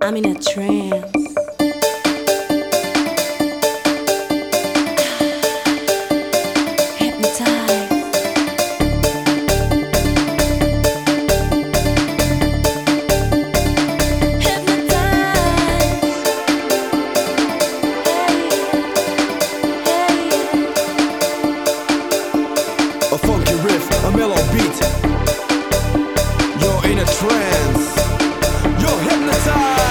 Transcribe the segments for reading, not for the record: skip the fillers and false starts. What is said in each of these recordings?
I'm in a trance. A funky riff, a mellow beat. You're in a trance. You're hypnotized.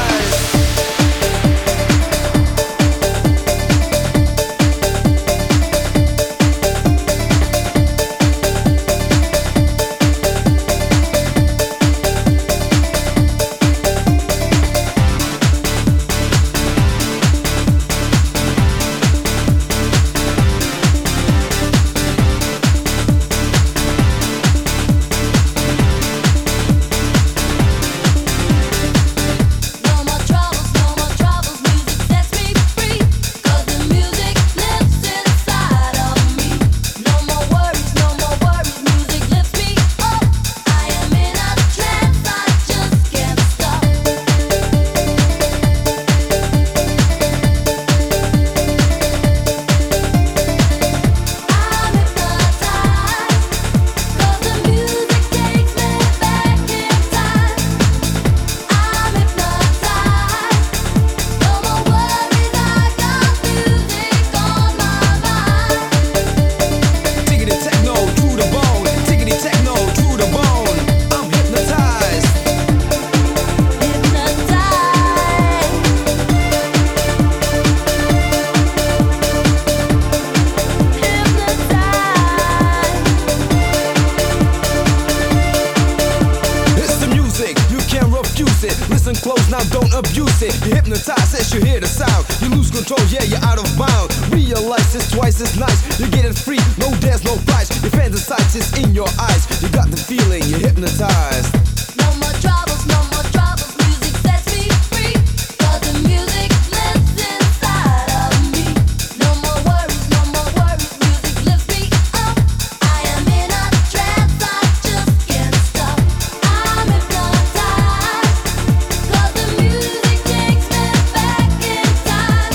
Listen close, now don't abuse it. You're hypnotized as you hear the sound. You lose control, yeah, you're out of bounds. Realize it's twice as nice. You're getting free, no there's no price. Your fantasize is in your eyes. You got the feeling, you're hypnotized. No more troubles, no more troubles. Music sets me free. 'Cause the music lives inside of me. No more worries, no more worries. Music lifts me up. I am in a trance, I just can't stop. I'm hypnotized. 'Cause the music takes me back in time.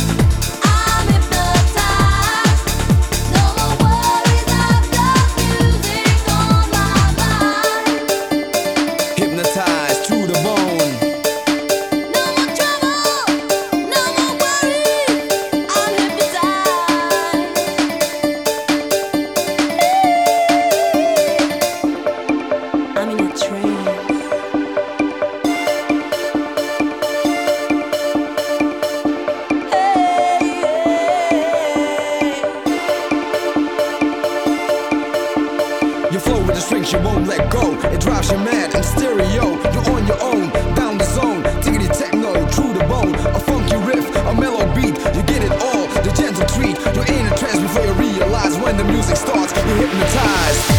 I'm hypnotized. No more worries, I've got music on my mind. Hypnotized to the bone. No more trouble, no more worries. I'm hypnotized. I'm in a trance. You flow with the strings, you won't let go. It drives you mad in stereo. You're on your own, down the zone. Tiggity techno, through the bone. A funky riff, a mellow beat. You get it all, the gentle treat. You're in a trance before you realize when the music starts. You're hypnotized.